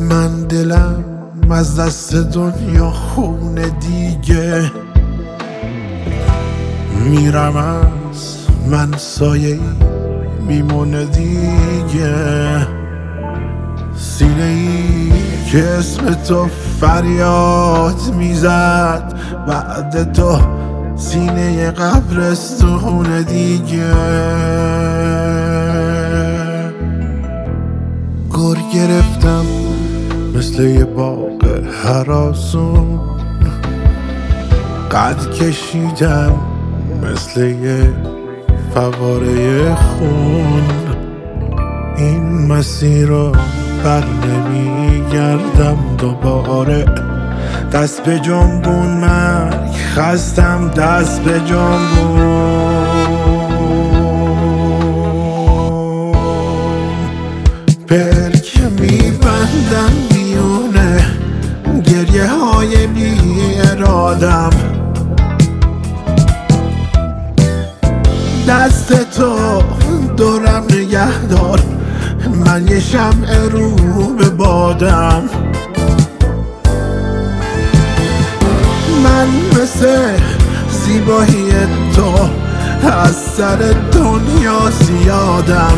من دلم از دست دنیا خونه دیگه، میرم از من سایه‌ای میمونه دیگه. سینه ای که اسم تو فریاد میزد، بعد تو سینه قبرستون دیگه. گر گرفتم مثل یه باغ هراسون، قد کشیدم مثل یه فواره خون. این مسیر رو بر نمیگردم دوباره، دست به جنبون مرگ خستم، دست به جنبون. پلک میبندم میونه گریه های بی ارادم، دست تو دورم نگه دار، من یه شمع رو به بادم. من مثل زیبایی تو از سر دنیا زیادم،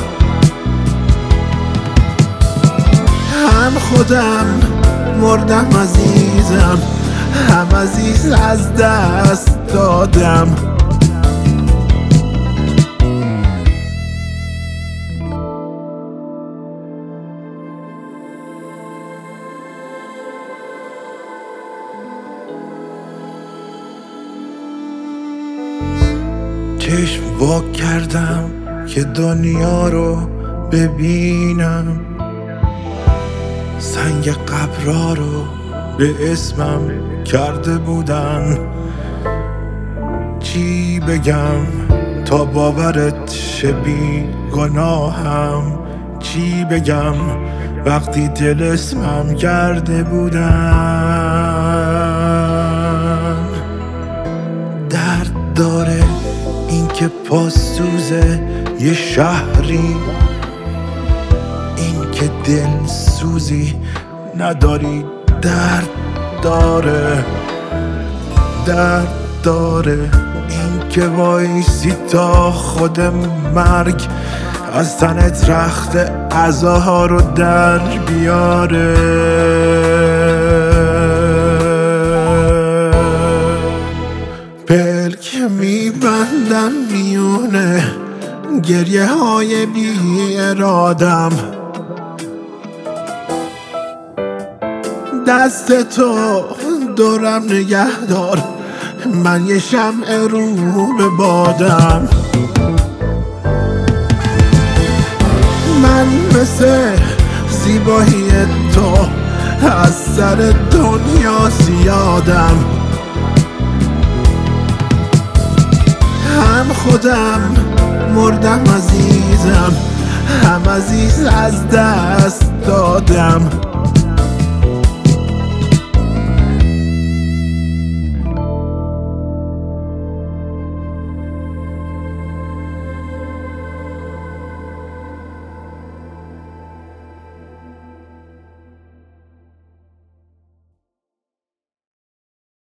هم خودم مردم عزیزم، هم عزیز از دست دادم. چشم وا کردم که دنیا رو ببینم، سنگ قبرا رو به اسمم کرده بودن. چی بگم تا باورت شه بی گناهم، چی بگم وقتی دل اسمم کرده بودن. درد داره این که پاسوزه یه شهری، این که دل سوزی نداری. درد داره، درد داره این که وایسی تا خود مرگ از تنت رخت عزاها رو در بیاره. پلک میبندم میونه گریه های بی ارادم، دست تو دورم نگه دار، من یه شمع رو به بادم. من مثل زیبایی تو از سر دنیا زیادم، هم خودم مردم عزیزم، هم عزیز از دست دادم.